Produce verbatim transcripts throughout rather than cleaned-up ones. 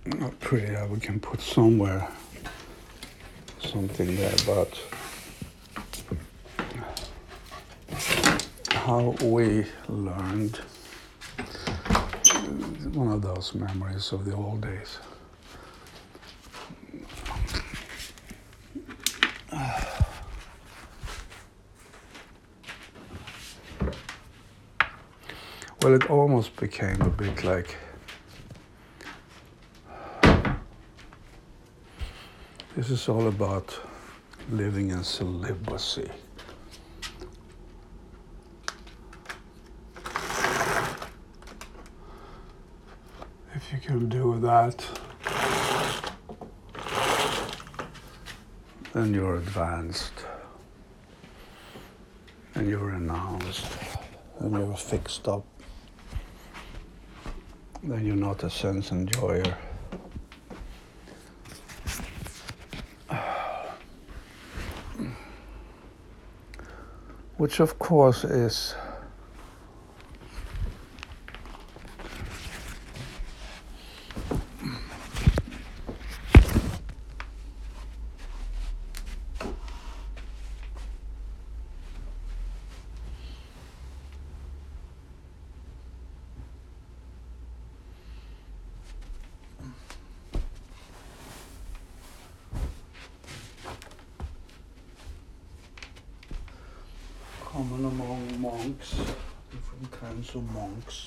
Not pretty, we can put somewhere something there about how we learned, one of those memories of the old days. Well, it almost became a bit like this is all about living in celibacy. If you can do that, then you're advanced, and you're renounced, and you're fixed up. Then you're not a sense enjoyer. Which of course is common among monks, different kinds of monks.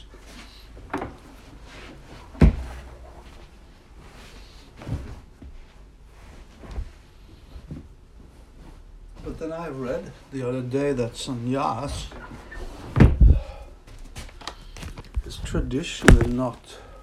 But then I read the other day that sannyas is traditionally not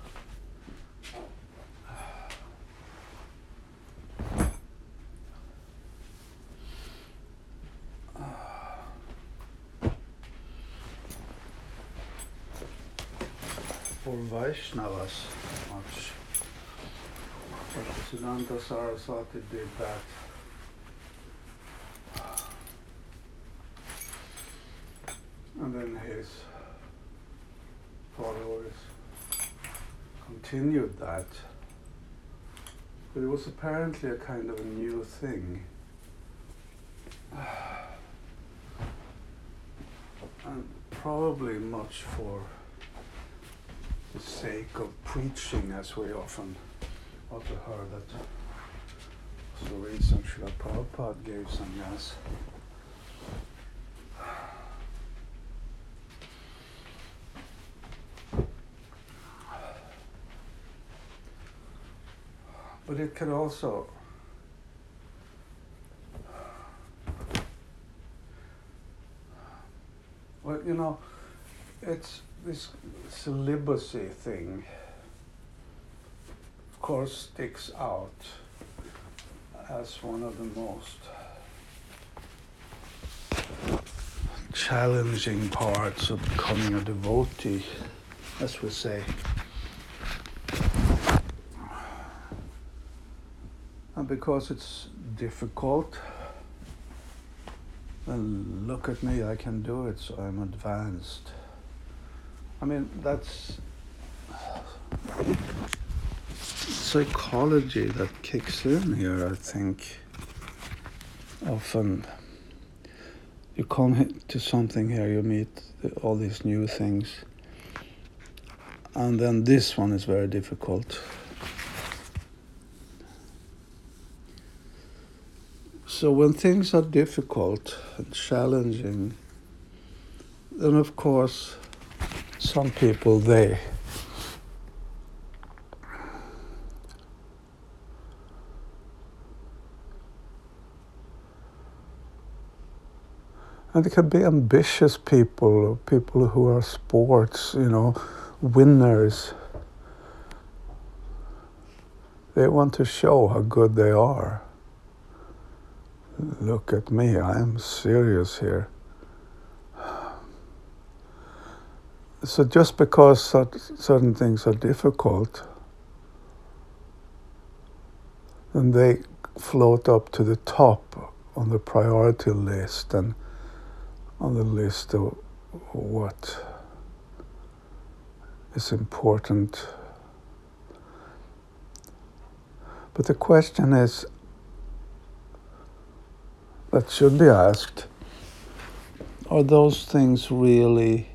for Vaishnavas much. But Siddhanta Saraswati did that. And then his followers continued that. But it was apparently a kind of a new thing. And probably much for the sake of preaching, as we often also heard that was the reason Srila Prabhupada gave sannyas. But it can also well, you know, it's this celibacy thing, of course, sticks out as one of the most challenging parts of becoming a devotee, as we say. And because it's difficult, then look at me, I can do it, so I'm advanced. I mean, that's psychology that kicks in here, I think. Often you come to something here, you meet all these new things, and then this one is very difficult. So when things are difficult and challenging, then of course some people, they and it can be ambitious people, people who are sports, you know, winners. They want to show how good they are. Look at me, I am serious here. So just because certain things are difficult, then they float up to the top on the priority list and on the list of what is important. But the question is, that should be asked, are those things really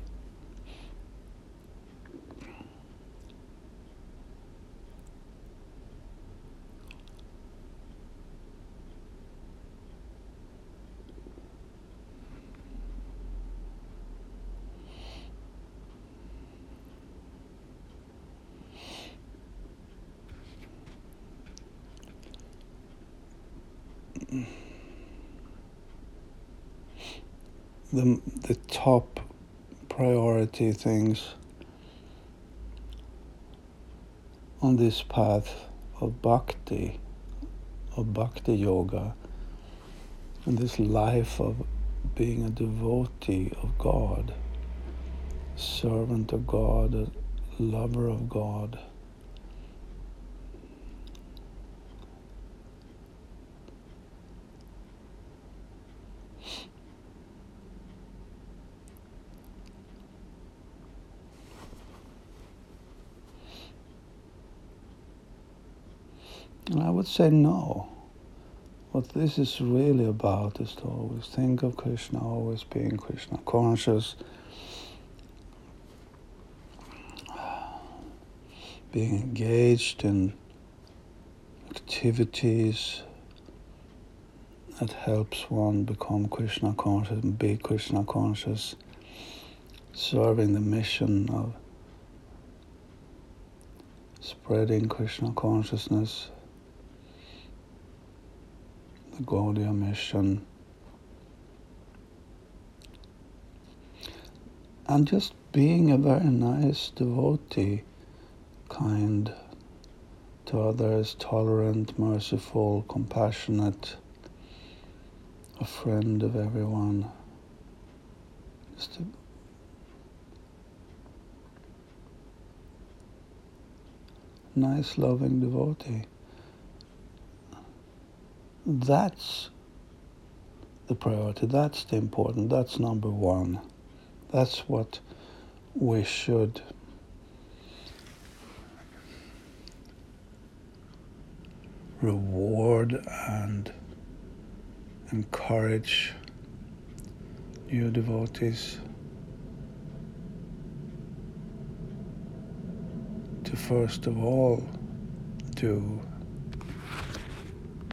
the, the top priority things on this path of bhakti, of bhakti yoga, and this life of being a devotee of God, servant of God, a lover of God. And I would say no. What this is really about is to always think of Krishna, always being Krishna conscious, being engaged in activities that helps one become Krishna conscious and be Krishna conscious, serving the mission of spreading Krishna consciousness, the Gaudiya mission, and just being a very nice devotee, kind to others, tolerant, merciful, compassionate, a friend of everyone. Just a nice, loving devotee. That's the priority, that's the important, that's number one. That's what we should reward and encourage new devotees to first of all do.